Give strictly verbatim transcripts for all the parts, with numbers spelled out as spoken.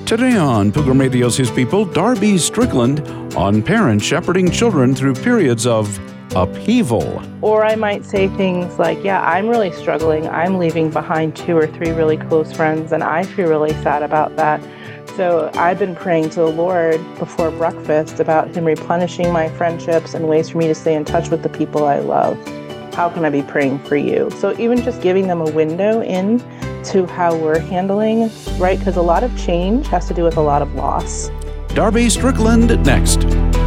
Today on Pilgrim Radio's His People, Darby Strickland on parents shepherding children through periods of upheaval. Or I might say things like, yeah, I'm really struggling. I'm leaving behind two or three really close friends, and I feel really sad about that. So I've been praying to the Lord before breakfast about Him replenishing my friendships and ways for me to stay in touch with the people I love. How can I be praying for you? So even just giving them a window in to how we're handling, right? Because a lot of change has to do with a lot of loss. Darby Strickland next.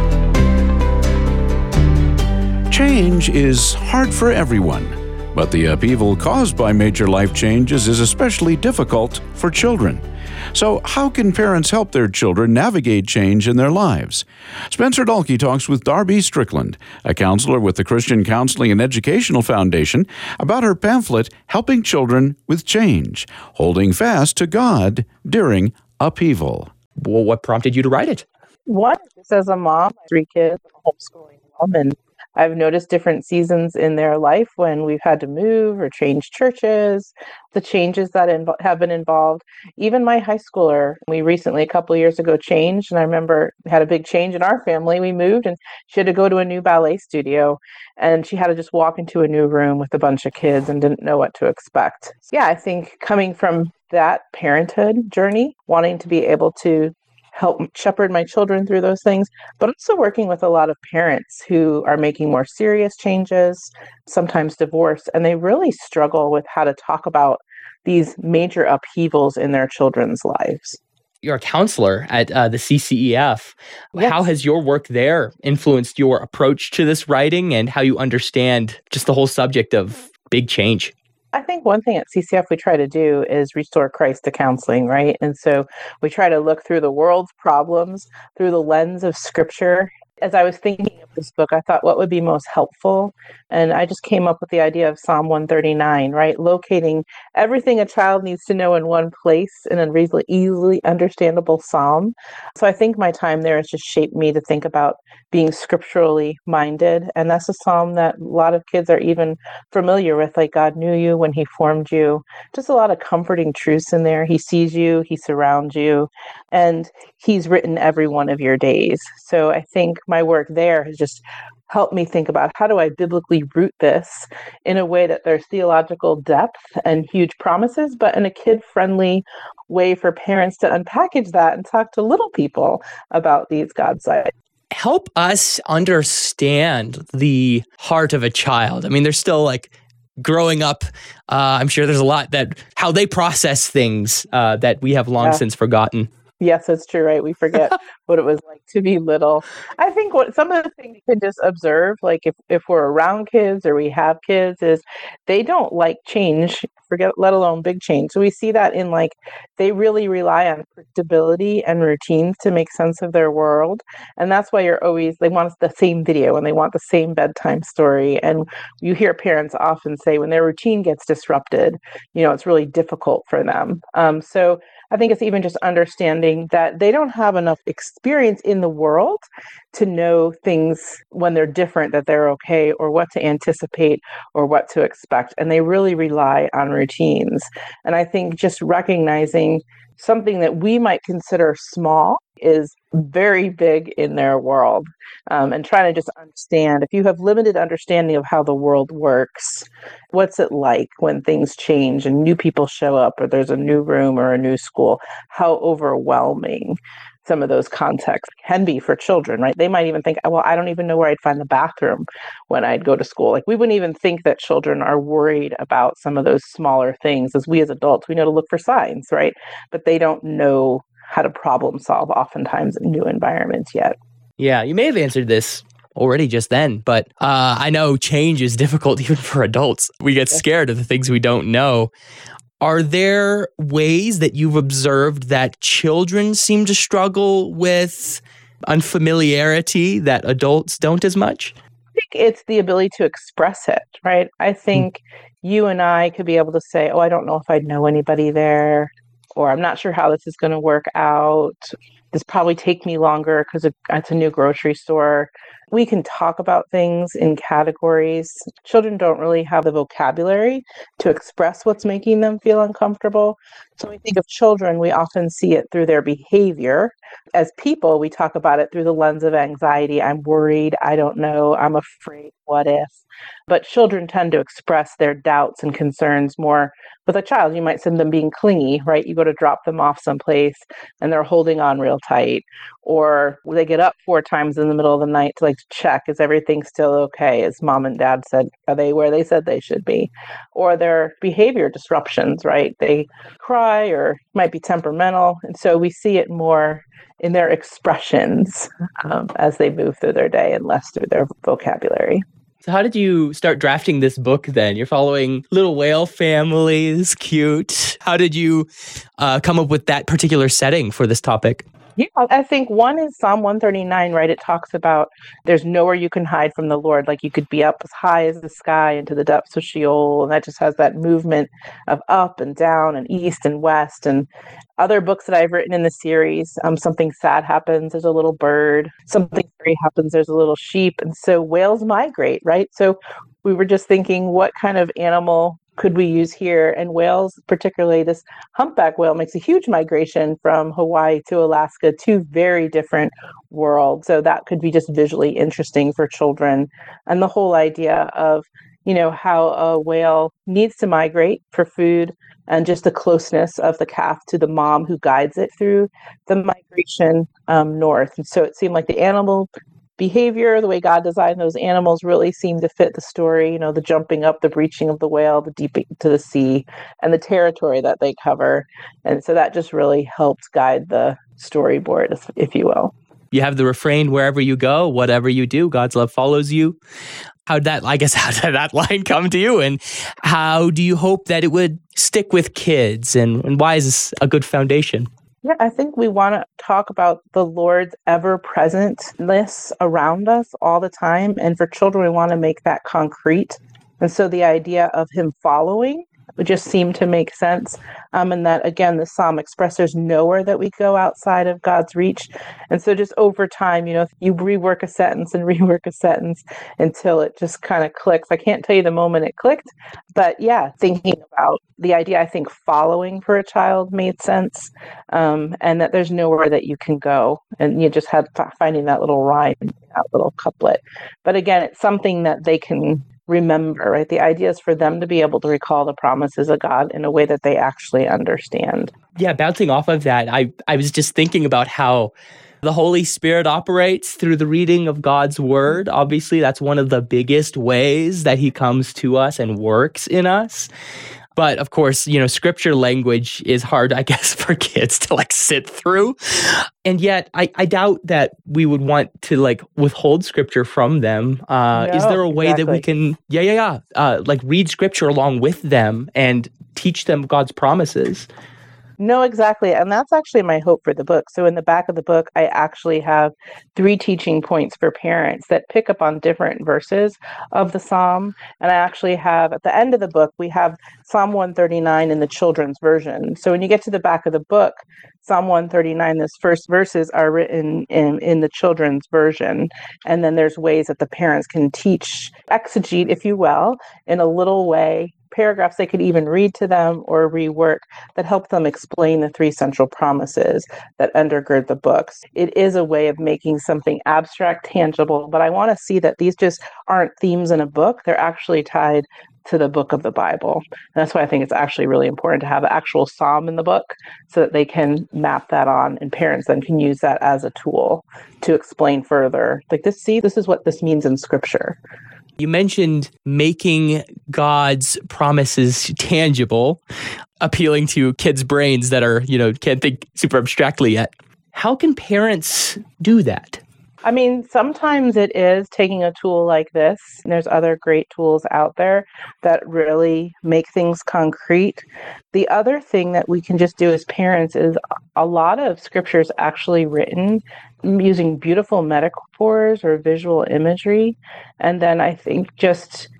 Change is hard for everyone, but the upheaval caused by major life changes is especially difficult for children. So how can parents help their children navigate change in their lives? Spencer Dalkey talks with Darby Strickland, a counselor with the Christian Counseling and Educational Foundation, about her pamphlet, Helping Children with Change, Holding Fast to God During Upheaval. Well, what prompted you to write it? One, just as a mom, three kids, homeschooling mom, and I've noticed different seasons in their life when we've had to move or change churches, the changes that inv- have been involved. Even my high schooler, we recently, a couple of years ago, changed. And I remember we had a big change in our family. We moved and she had to go to a new ballet studio and she had to just walk into a new room with a bunch of kids and didn't know what to expect. So yeah, I think coming from that parenthood journey, wanting to be able to help shepherd my children through those things, but also working with a lot of parents who are making more serious changes, sometimes divorce, and they really struggle with how to talk about these major upheavals in their children's lives. You're a counselor at uh, the C C E F. Yes. How has your work there influenced your approach to this writing and how you understand just the whole subject of big change? I think one thing at C C F we try to do is restore Christ to counseling, right? And so we try to look through the world's problems through the lens of Scripture. As I was thinking of this book, I thought what would be most helpful. And I just came up with the idea of Psalm one thirty-nine, right? Locating everything a child needs to know in one place in a reasonably easily understandable psalm. So I think my time there has just shaped me to think about being scripturally minded. And that's a psalm that a lot of kids are even familiar with, like God knew you when He formed you. Just a lot of comforting truths in there. He sees you, He surrounds you, and He's written every one of your days. So I think my work there has just helped me think about how do I biblically root this in a way that there's theological depth and huge promises, but in a kid-friendly way for parents to unpackage that and talk to little people about these God sides. Help us understand the heart of a child. I mean, they're still like growing up. Uh, I'm sure there's a lot that how they process things uh, that we have long yeah. since forgotten. Yes, that's true, right? We forget what it was like to be little. I think what some of the things you can just observe, like if, if we're around kids or we have kids, is they don't like change, forget, let alone big change. So we see that in like, they really rely on predictability and routines to make sense of their world. And that's why you're always, they want the same video and they want the same bedtime story. And you hear parents often say when their routine gets disrupted, you know, it's really difficult for them. Um, so I think it's even just understanding that they don't have enough experience in the world to know things when they're different, that they're okay, or what to anticipate or what to expect. And they really rely on routines. And I think just recognizing something that we might consider small is very big in their world. Um, and trying to just understand, if you have limited understanding of how the world works, what's it like when things change and new people show up or there's a new room or a new school, how overwhelming some of those contexts can be for children, right? They might even think, well, I don't even know where I'd find the bathroom when I'd go to school. Like we wouldn't even think that children are worried about some of those smaller things. As we as adults, we know to look for signs, right? But they don't know how to problem solve oftentimes in new environments yet. Yeah, you may have answered this already just then, but uh, I know change is difficult even for adults. We get scared of the things we don't know. Are there ways that you've observed that children seem to struggle with unfamiliarity that adults don't as much? I think it's the ability to express it, right? I think mm-hmm. you and I could be able to say, oh, I don't know if I'd know anybody there, or I'm not sure how this is going to work out. this probably take me longer because it's a new grocery store. We can talk about things in categories. Children don't really have the vocabulary to express what's making them feel uncomfortable. So when we think of children, we often see it through their behavior. As people, we talk about it through the lens of anxiety. I'm worried. I don't know. I'm afraid. What if? But children tend to express their doubts and concerns more. With a child, you might see them being clingy, right? You go to drop them off someplace and they're holding on real tight. Or they get up four times in the middle of the night to like to check, is everything still okay? As mom and dad said, are they where they said they should be? Or their behavior disruptions, right? They cry or might be temperamental. And so we see it more in their expressions um, as they move through their day and less through their vocabulary. So how did you start drafting this book then? You're following little whale families, cute. How did you uh, come up with that particular setting for this topic? Yeah, I think one is Psalm one thirty-nine, right? It talks about there's nowhere you can hide from the Lord. Like you could be up as high as the sky into the depths of Sheol. And that just has that movement of up and down and east and west. And other books that I've written in the series, um, something sad happens, there's a little bird. Something scary happens, there's a little sheep. And so whales migrate, right? So we were just thinking, what kind of animal could we use here? And whales, particularly this humpback whale, makes a huge migration from Hawaii to Alaska, two very different worlds. So that could be just visually interesting for children. And the whole idea of, you know, how a whale needs to migrate for food and just the closeness of the calf to the mom who guides it through the migration um, north. And so it seemed like the animal behavior, the way God designed those animals really seemed to fit the story, you know, the jumping up, the breaching of the whale, the deep to the sea, and the territory that they cover. And so that just really helped guide the storyboard, if, if you will. You have the refrain, wherever you go, whatever you do, God's love follows you. How'd that, I guess, how did that line come to you? And how do you hope that it would stick with kids? And, and why is this a good foundation? Yeah, I think we want to talk about the Lord's ever-presentness around us all the time. And for children, we want to make that concrete. And so the idea of him following would just seem to make sense. Um, and that, again, the psalm expresses there's nowhere that we go outside of God's reach. And so just over time, you know, you rework a sentence and rework a sentence until it just kind of clicks. I can't tell you the moment it clicked, but yeah, thinking about the idea, I think following for a child made sense, um, and that there's nowhere that you can go. And you just had finding that little rhyme, that little couplet. But again, it's something that they can remember, right? The idea is for them to be able to recall the promises of God in a way that they actually understand. Yeah, bouncing off of that, I, I was just thinking about how the Holy Spirit operates through the reading of God's word. Obviously, that's one of the biggest ways that he comes to us and works in us. But of course, you know, scripture language is hard, I guess, for kids to like sit through. And yet I, I doubt that we would want to like withhold scripture from them. Uh, no, is there a way exactly. that we can, yeah, yeah, yeah, uh, like read scripture along with them and teach them God's promises? No, exactly. And that's actually my hope for the book. So in the back of the book, I actually have three teaching points for parents that pick up on different verses of the Psalm. And I actually have, at the end of the book, we have Psalm one thirty-nine in the children's version. So when you get to the back of the book, Psalm one thirty-nine, those first verses are written in, in the children's version. And then there's ways that the parents can teach, exegete, if you will, in a little way, paragraphs they could even read to them or rework that help them explain the three central promises that undergird the books. It is a way of making something abstract tangible, but I want to see that these just aren't themes in a book. They're actually tied to the book of the Bible. And that's why I think it's actually really important to have an actual psalm in the book so that they can map that on, and parents then can use that as a tool to explain further. Like this, see, this is what this means in scripture. You mentioned making God's promises tangible, appealing to kids' brains that are, you know, can't think super abstractly yet. How can parents do that? I mean, sometimes it is taking a tool like this. And there's other great tools out there that really make things concrete. The other thing that we can just do as parents is a lot of scripture is actually written using beautiful metaphors or visual imagery. And then I think just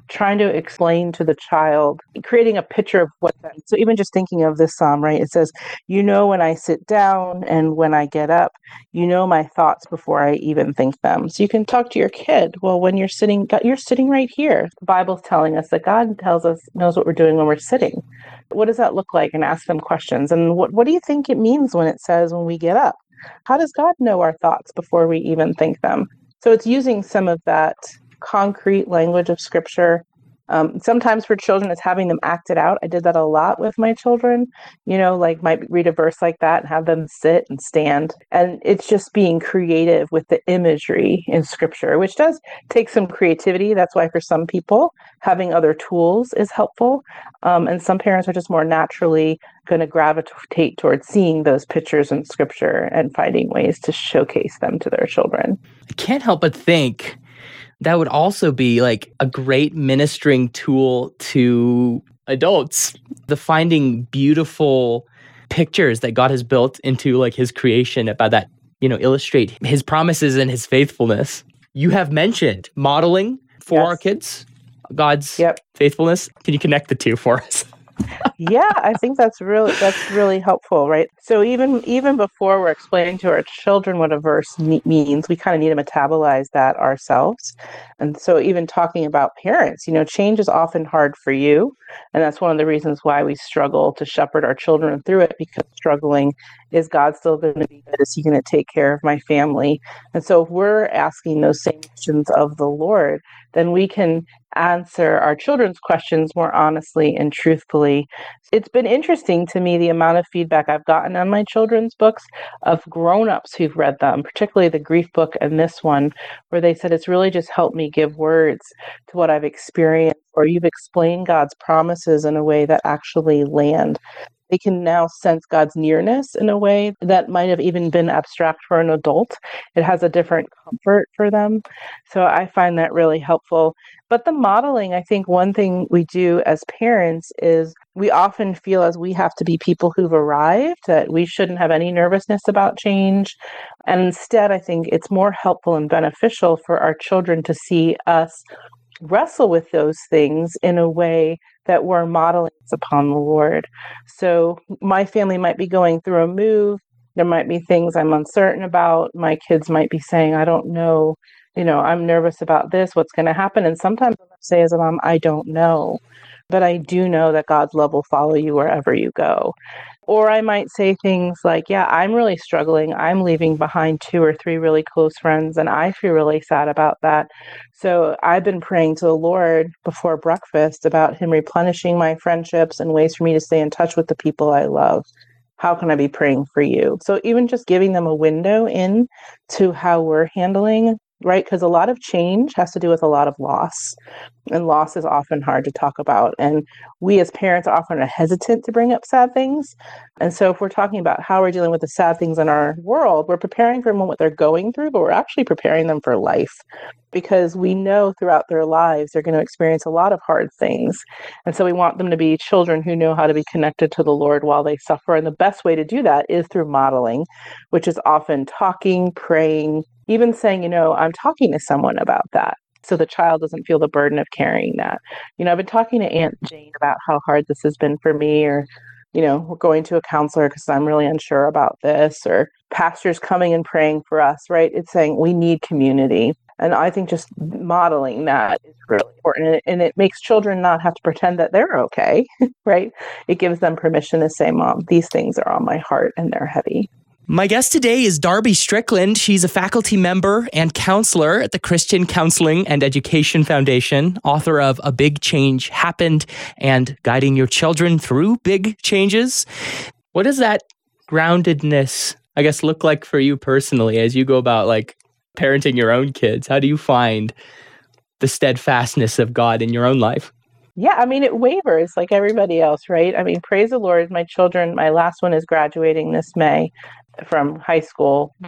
trying to explain to the child, creating a picture of what that, so even just thinking of this psalm, right? It says, you know, when I sit down and when I get up, you know my thoughts before I even think them. So you can talk to your kid. Well, when you're sitting, you're sitting right here. The Bible's telling us that God tells us, knows what we're doing when we're sitting. What does that look like? And ask them questions. And what, what do you think it means when it says when we get up? How does God know our thoughts before we even think them? So it's using some of that concrete language of Scripture. Um, sometimes for children, it's having them act it out. I did that a lot with my children, you know, like might read a verse like that and have them sit and stand. And it's just being creative with the imagery in Scripture, which does take some creativity. That's why for some people, having other tools is helpful. Um, and some parents are just more naturally going to gravitate towards seeing those pictures in Scripture and finding ways to showcase them to their children. I can't help but think that would also be like a great ministering tool to adults. The finding beautiful pictures that God has built into like his creation about that, you know, illustrate his promises and his faithfulness. You have mentioned modeling for Yes. our kids, God's Yep. faithfulness. Can you connect the two for us? Yeah, I think that's really that's really helpful, right? So even even before we're explaining to our children what a verse ne- means, we kind of need to metabolize that ourselves. And so even talking about parents, you know, change is often hard for you, and that's one of the reasons why we struggle to shepherd our children through it, because struggling is God still going to be good? Is he going to take care of my family? And so if we're asking those same questions of the Lord, then we can answer our children's questions more honestly and truthfully. It's been interesting to me the amount of feedback I've gotten on my children's books of grown-ups who've read them, particularly the grief book and this one, where they said it's really just helped me give words to what I've experienced, or you've explained God's promises in a way that actually land. They can now sense God's nearness in a way that might have even been abstract for an adult. It has a different comfort for them. So I find that really helpful. But the modeling, I think one thing we do as parents is we often feel as we have to be people who've arrived, that we shouldn't have any nervousness about change. And instead, I think it's more helpful and beneficial for our children to see us wrestle with those things in a way that we're modeling upon the Lord. So my family might be going through a move. There might be things I'm uncertain about. My kids might be saying, I don't know, you know, I'm nervous about this, what's going to happen. And sometimes I say as a mom, I don't know, but I do know that God's love will follow you wherever you go. Or I might say things like, yeah, I'm really struggling. I'm leaving behind two or three really close friends, and I feel really sad about that. So I've been praying to the Lord before breakfast about him replenishing my friendships and ways for me to stay in touch with the people I love. How can I be praying for you? So even just giving them a window in to how we're handling, right? Because a lot of change has to do with a lot of loss. And loss is often hard to talk about. And we as parents often are hesitant to bring up sad things. And so if we're talking about how we're dealing with the sad things in our world, we're preparing for them what they're going through, but we're actually preparing them for life. Because we know throughout their lives, they're going to experience a lot of hard things. And so we want them to be children who know how to be connected to the Lord while they suffer. And the best way to do that is through modeling, which is often talking, praying, even saying, you know, I'm talking to someone about that. So the child doesn't feel the burden of carrying that. You know, I've been talking to Aunt Jane about how hard this has been for me, or, you know, we're going to a counselor because I'm really unsure about this, or pastors coming and praying for us, right? It's saying we need community. And I think just modeling that is really important. And it, and it makes children not have to pretend that they're okay, right? It gives them permission to say, Mom, these things are on my heart and they're heavy. My guest today is Darby Strickland. She's a faculty member and counselor at the Christian Counseling and Education Foundation, author of A Big Change Happened and Guiding Your Children Through Big Changes. What does that groundedness, I guess, look like for you personally as you go about like parenting your own kids? How do you find the steadfastness of God in your own life? Yeah, I mean, it wavers like everybody else, right? I mean, praise the Lord. My children, my last one is graduating this May from high school, but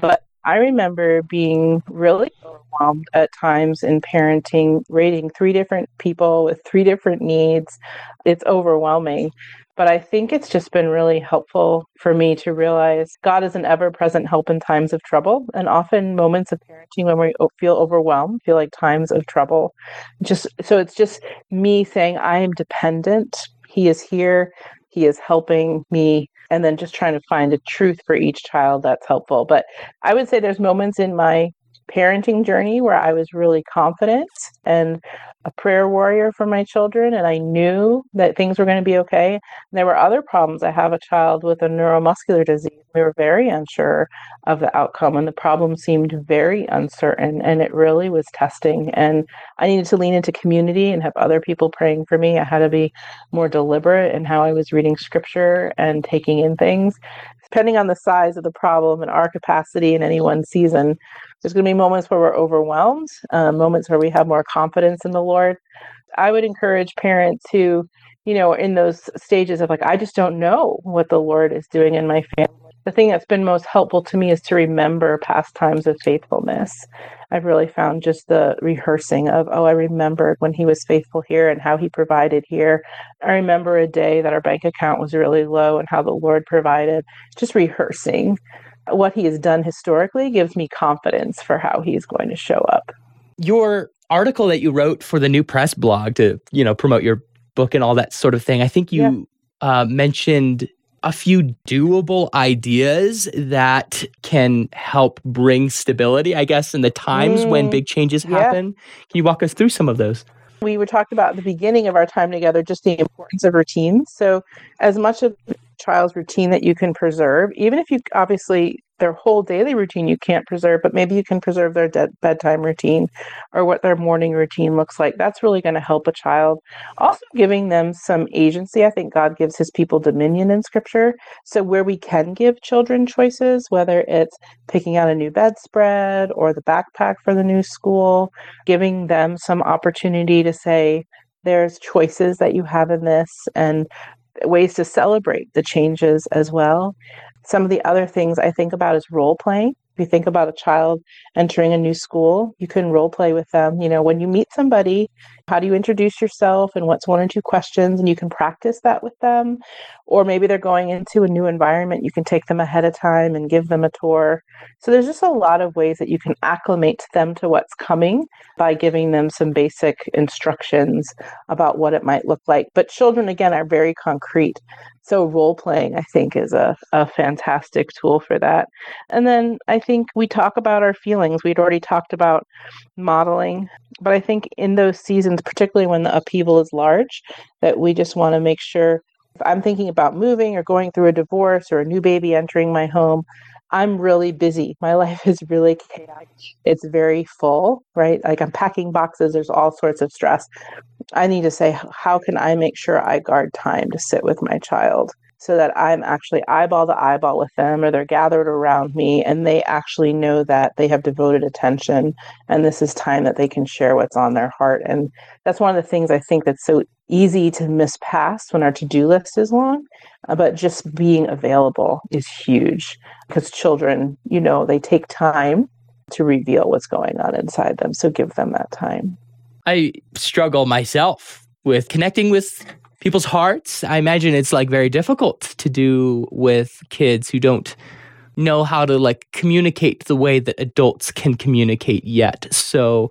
I remember being really overwhelmed at times in parenting, raising three different people with three different needs. It's overwhelming. But I think it's just been really helpful for me to realize God is an ever-present help in times of trouble. And often moments of parenting when we feel overwhelmed feel like times of trouble. Just so it's just me saying, I am dependent. He is here. He is helping me. And then just trying to find a truth for each child that's helpful. But I would say there's moments in my parenting journey where I was really confident and a prayer warrior for my children, and I knew that things were going to be okay. And there were other problems. I have a child with a neuromuscular disease. We were very unsure of the outcome, and the problem seemed very uncertain, and it really was testing. And I needed to lean into community and have other people praying for me. I had to be more deliberate in how I was reading scripture and taking in things. Depending on the size of the problem and our capacity in any one season, there's going to be moments where we're overwhelmed, uh, moments where we have more confidence in the Lord. I would encourage parents who, you know, in those stages of like, I just don't know what the Lord is doing in my family. The thing that's been most helpful to me is to remember past times of faithfulness. I've really found just the rehearsing of, oh, I remembered when he was faithful here and how he provided here. I remember a day that our bank account was really low and how the Lord provided. Just rehearsing what he has done historically gives me confidence for how he's going to show up. Your article that you wrote for the New Press blog to, you know, promote your book and all that sort of thing, I think you yeah. uh, mentioned a few doable ideas that can help bring stability, I guess, in the times mm, when big changes yeah. happen. Can you walk us through some of those? We were talking about at the beginning of our time together, just the importance of routines. So as much of a child's routine that you can preserve, even if you obviously their whole daily routine you can't preserve, but maybe you can preserve their de- bedtime routine or what their morning routine looks like. That's really going to help a child. Also giving them some agency. I think God gives his people dominion in scripture. So where we can give children choices, whether it's picking out a new bedspread or the backpack for the new school, giving them some opportunity to say, there's choices that you have in this and ways to celebrate the changes as well. Some of the other things I think about is role playing. If you think about a child entering a new school, you can role play with them. You know, when you meet somebody, how do you introduce yourself and what's one or two questions? And you can practice that with them. Or maybe they're going into a new environment. You can take them ahead of time and give them a tour. So there's just a lot of ways that you can acclimate them to what's coming by giving them some basic instructions about what it might look like. But children, again, are very concrete. So role playing, I think, is a, a fantastic tool for that. And then I think we talk about our feelings. We'd already talked about modeling, but I think in those seasons, particularly when the upheaval is large, that we just want to make sure if I'm thinking about moving or going through a divorce or a new baby entering my home, I'm really busy. My life is really chaotic. It's very full, right? Like I'm packing boxes. There's all sorts of stress. I need to say, how can I make sure I guard time to sit with my child so that I'm actually eyeball to eyeball with them, or they're gathered around me and they actually know that they have devoted attention and this is time that they can share what's on their heart. And that's one of the things I think that's so easy to miss past when our to-do list is long, but just being available is huge because children, you know, they take time to reveal what's going on inside them. So give them that time. I struggle myself with connecting with people's hearts. I imagine it's like very difficult to do with kids who don't know how to like communicate the way that adults can communicate yet. So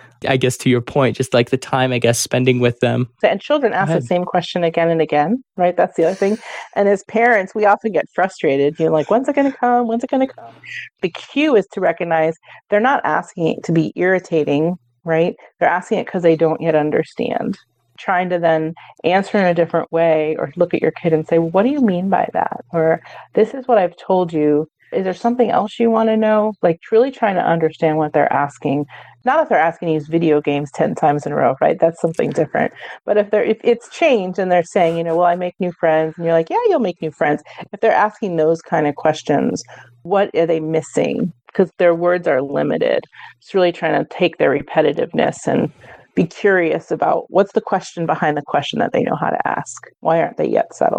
I guess to your point, just like the time, I guess, spending with them. And children ask the same question again and again, right? That's the other thing. And as parents, we often get frustrated. You're like, when's it going to come? When's it going to come? The cue is to recognize they're not asking it to be irritating, right? They're asking it because they don't yet understand. Trying to then answer in a different way or look at your kid and say, what do you mean by that? Or this is what I've told you. Is there something else you want to know? Like truly trying to understand what they're asking. Not if they're asking to use video games ten times in a row, right? That's something different. But if they're if it's changed and they're saying, you know, well, I make new friends, and you're like, yeah, you'll make new friends. If they're asking those kind of questions, what are they missing? Because their words are limited. It's really trying to take their repetitiveness and be curious about what's the question behind the question that they know how to ask. Why aren't they yet settled?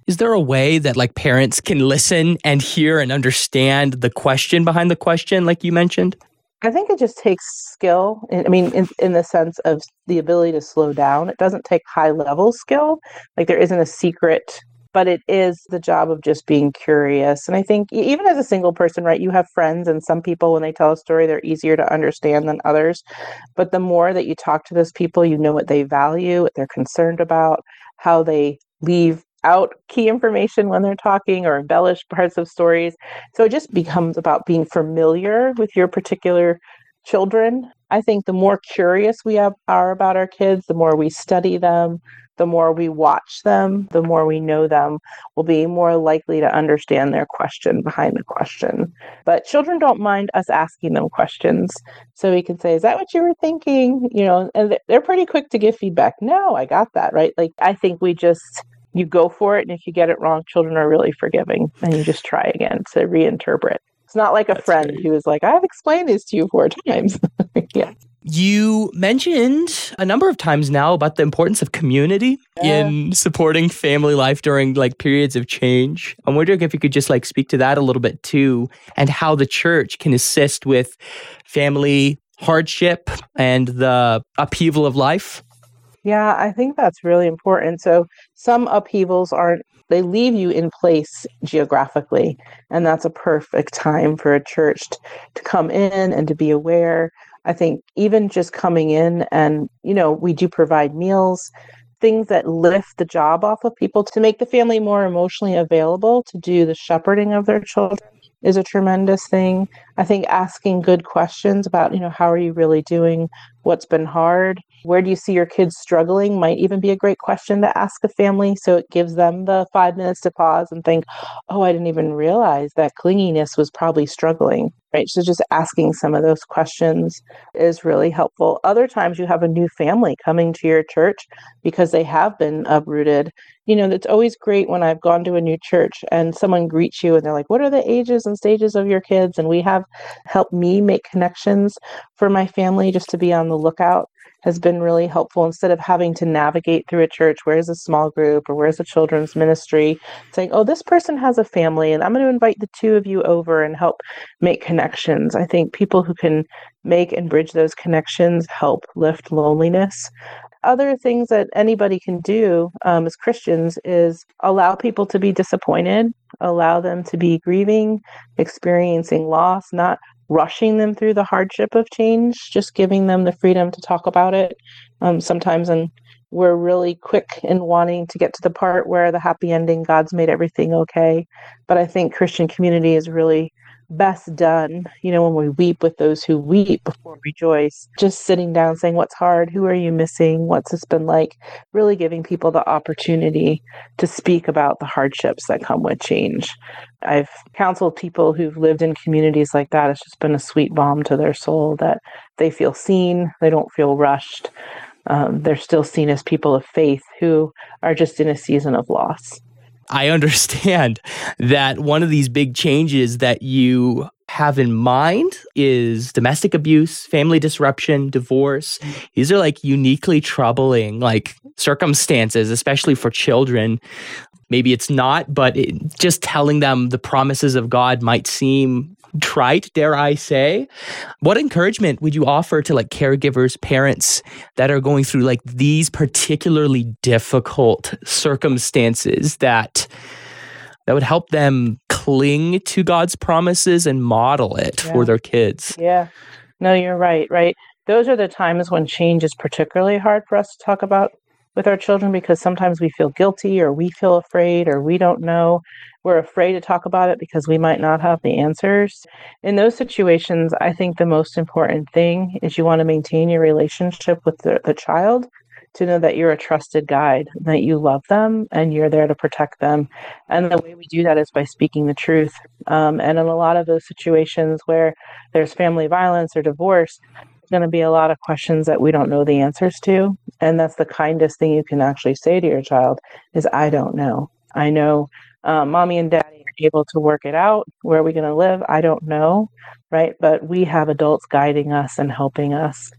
Is there a way that like parents can listen and hear and understand the question behind the question, like you mentioned? I think it just takes skill. I mean, in, in the sense of the ability to slow down. It doesn't take high level skill. Like there isn't a secret, but it is the job of just being curious. And I think even as a single person, right, you have friends, and some people, when they tell a story, they're easier to understand than others. But the more that you talk to those people, you know what they value, what they're concerned about, how they leave out key information when they're talking or embellish parts of stories. So it just becomes about being familiar with your particular children. I think the more curious we have, are about our kids, the more we study them, the more we watch them, the more we know them, we'll be more likely to understand their question behind the question. But children don't mind us asking them questions. So we can say, is that what you were thinking? You know, and they're pretty quick to give feedback. No, I got that, right? Like, I think we just, you go for it. And if you get it wrong, children are really forgiving, and you just try again to reinterpret. It's not like a That's friend great. who is like, I've explained this to you four times. Yeah. You mentioned a number of times now about the importance of community Yeah. in supporting family life during like periods of change. I'm wondering if you could just like speak to that a little bit too, and how the church can assist with family hardship and the upheaval of life. Yeah, I think that's really important. So some upheavals aren't, they leave you in place geographically. And that's a perfect time for a church t- to come in and to be aware. I think even just coming in and, you know, we do provide meals, things that lift the job off of people to make the family more emotionally available to do the shepherding of their children is a tremendous thing. I think asking good questions about, you know, how are you really doing? What's been hard? Where do you see your kids struggling might even be a great question to ask a family. So it gives them the five minutes to pause and think, oh, I didn't even realize that clinginess was probably struggling, right? So just asking some of those questions is really helpful. Other times you have a new family coming to your church because they have been uprooted. You know, it's always great when I've gone to a new church and someone greets you and they're like, what are the ages and stages of your kids? And we have helped me make connections for my family just to be on the lookout has been really helpful instead of having to navigate through a church. Where's a small group or where's a children's ministry? Saying, oh, this person has a family and I'm going to invite the two of you over and help make connections. I think people who can make and bridge those connections help lift loneliness. Other things that anybody can do um, as Christians is allow people to be disappointed, allow them to be grieving, experiencing loss, not rushing them through the hardship of change, just giving them the freedom to talk about it. Um, sometimes and we're really quick in wanting to get to the part where the happy ending, God's made everything okay. But I think Christian community is really best done, you know, when we weep with those who weep before we rejoice, just sitting down saying, what's hard? Who are you missing? What's this been like? Really giving people the opportunity to speak about the hardships that come with change. I've counseled people who've lived in communities like that. It's just been a sweet balm to their soul that they feel seen. They don't feel rushed. Um, they're still seen as people of faith who are just in a season of loss. I understand that one of these big changes that you have in mind is domestic abuse, family disruption, divorce. These are like uniquely troubling like circumstances, especially for children. Maybe it's not, but it, just telling them the promises of God might seem trite, dare I say. What encouragement would you offer to like caregivers, parents that are going through like these particularly difficult circumstances that that would help them cling to God's promises and model it Yeah. for their kids? Yeah. No, you're right, right? Those are the times when change is particularly hard for us to talk about with our children because sometimes we feel guilty or we feel afraid or we don't know. We're afraid to talk about it because we might not have the answers. In those situations, I think the most important thing is you want to maintain your relationship with the, the child, to know that you're a trusted guide, that you love them and you're there to protect them. And the way we do that is by speaking the truth. Um, and in a lot of those situations where there's family violence or divorce, there's going to be a lot of questions that we don't know the answers to. And that's the kindest thing you can actually say to your child is, I don't know. I know um, mommy and daddy are able to work it out. Where are we going to live? I don't know. Right. But we have adults guiding us and helping us.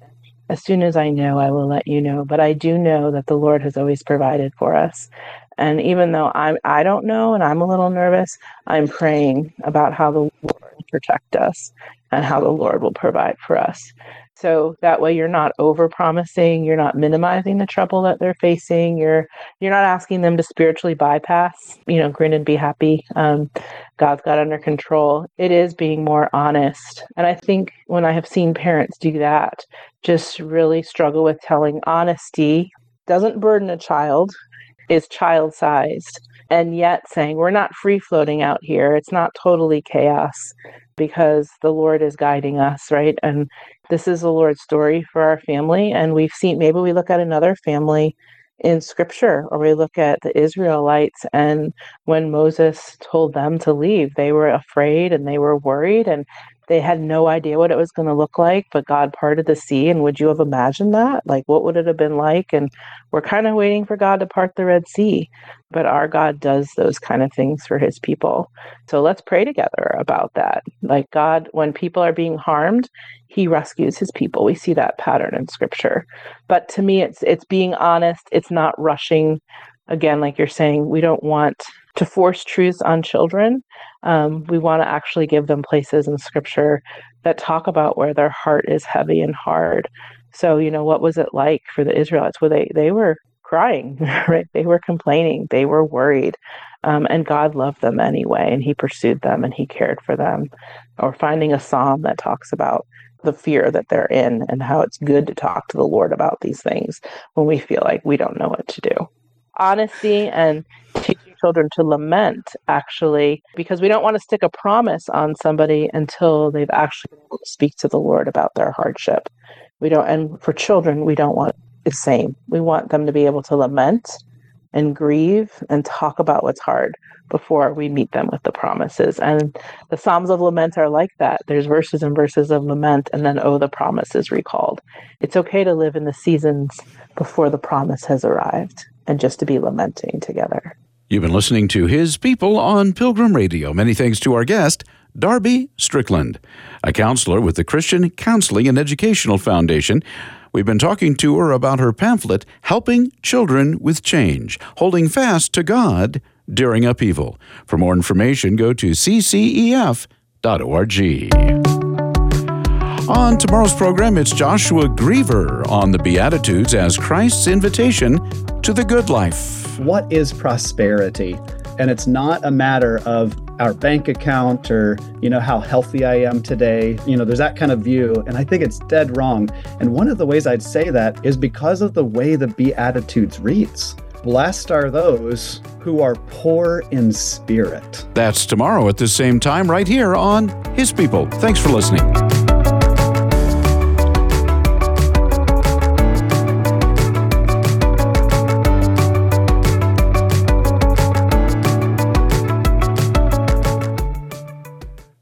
As soon as I know, I will let you know. But I do know that the Lord has always provided for us. And even though I I don't know and I'm a little nervous, I'm praying about how the Lord will protect us and how the Lord will provide for us. So that way you're not over-promising, you're not minimizing the trouble that they're facing, you're you're not asking them to spiritually bypass, you know, grin and be happy. Um, God's got under control. It is being more honest. And I think when I have seen parents do that, just really struggle with telling honesty doesn't burden a child, is child-sized, and yet saying we're not free-floating out here. It's not totally chaos because the Lord is guiding us, right? And this is the Lord's story for our family. And we've seen, maybe we look at another family in scripture, or we look at the Israelites, and when Moses told them to leave, they were afraid and they were worried and they had no idea what it was going to look like, but God parted the sea. And would you have imagined that? Like, what would it have been like? And we're kind of waiting for God to part the Red Sea, but our God does those kind of things for his people. So let's pray together about that. Like, God, when people are being harmed, he rescues his people. We see that pattern in scripture. But to me, it's it's being honest. It's not rushing. Again, like you're saying, we don't want to force truths on children. Um, we want to actually give them places in scripture that talk about where their heart is heavy and hard. So, you know, what was it like for the Israelites? Well, they, they were crying, right? They were complaining. They were worried. Um, and God loved them anyway, and he pursued them and he cared for them. Or finding a psalm that talks about the fear that they're in and how it's good to talk to the Lord about these things when we feel like we don't know what to do. Honesty and teaching children to lament, actually, because we don't want to stick a promise on somebody until they've actually been able to speak to the Lord about their hardship. We don't, and for children, we don't want the same. We want them to be able to lament and grieve and talk about what's hard before we meet them with the promises. And the Psalms of Lament are like that. There's verses and verses of lament, and then, oh, the promise is recalled. It's okay to live in the seasons before the promise has arrived, and just to be lamenting together. You've been listening to His People on Pilgrim Radio. Many thanks to our guest, Darby Strickland, a counselor with the Christian Counseling and Educational Foundation. We've been talking to her about her pamphlet, Helping Children with Change, Holding Fast to God During Upheaval. For more information, go to c c e f dot org. On tomorrow's program, it's Joshua Griever on the Beatitudes as Christ's invitation to the good life. What is prosperity? And it's not a matter of our bank account or, you know, how healthy I am today. You know, there's that kind of view, and I think it's dead wrong. And one of the ways I'd say that is because of the way the Beatitudes reads. Blessed are those who are poor in spirit. That's tomorrow at the same time right here on His People. Thanks for listening.